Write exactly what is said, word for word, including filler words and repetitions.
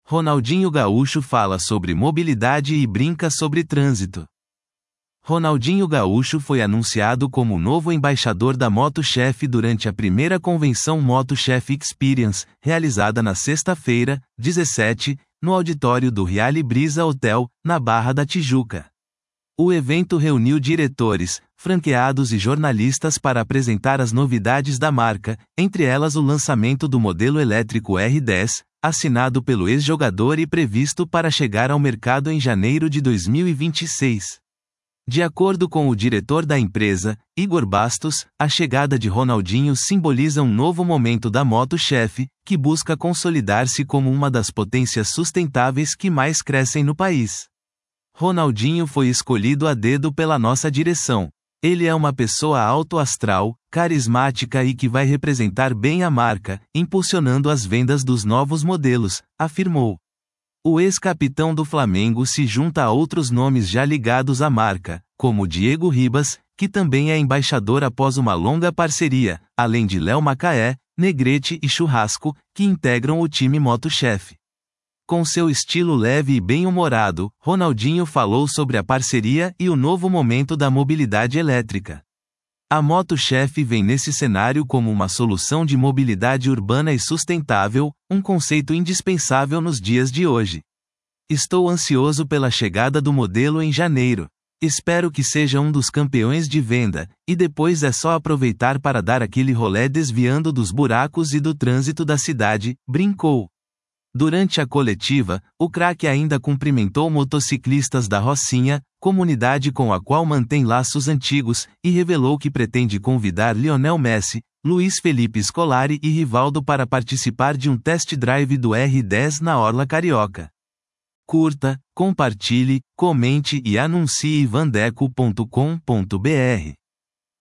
Ronaldinho Gaúcho fala sobre mobilidade e brinca sobre trânsito. Ronaldinho Gaúcho foi anunciado como o novo embaixador da MotoChef durante a primeira convenção MotoChef Experience, realizada na sexta-feira, dezessete, no auditório do Riale Brisa Hotel, na Barra da Tijuca. O evento reuniu diretores, franqueados e jornalistas para apresentar as novidades da marca, entre elas o lançamento do modelo elétrico R dez, assinado pelo ex-jogador e previsto para chegar ao mercado em janeiro de dois mil e vinte e seis. De acordo com o diretor da empresa, Igor Bastos, a chegada de Ronaldinho simboliza um novo momento da MotoChef, que busca consolidar-se como uma das potências sustentáveis que mais crescem no país. Ronaldinho foi escolhido a dedo pela nossa direção. Ele é uma pessoa alto astral, carismática e que vai representar bem a marca, impulsionando as vendas dos novos modelos, afirmou. O ex-capitão do Flamengo se junta a outros nomes já ligados à marca, como Diego Ribas, que também é embaixador após uma longa parceria, além de Léo Macaé, Negrete e Churrasco, que integram o time MotoChef. Com seu estilo leve e bem-humorado, Ronaldinho falou sobre a parceria e o novo momento da mobilidade elétrica. A MotoChef vem nesse cenário como uma solução de mobilidade urbana e sustentável, um conceito indispensável nos dias de hoje. Estou ansioso pela chegada do modelo em janeiro. Espero que seja um dos campeões de venda, e depois é só aproveitar para dar aquele rolê desviando dos buracos e do trânsito da cidade, brincou. Durante a coletiva, o craque ainda cumprimentou motociclistas da Rocinha, comunidade com a qual mantém laços antigos, e revelou que pretende convidar Lionel Messi, Luiz Felipe Scolari e Rivaldo para participar de um test drive do R dez na Orla Carioca. Curta, compartilhe, comente e anuncie vandeco ponto com ponto br.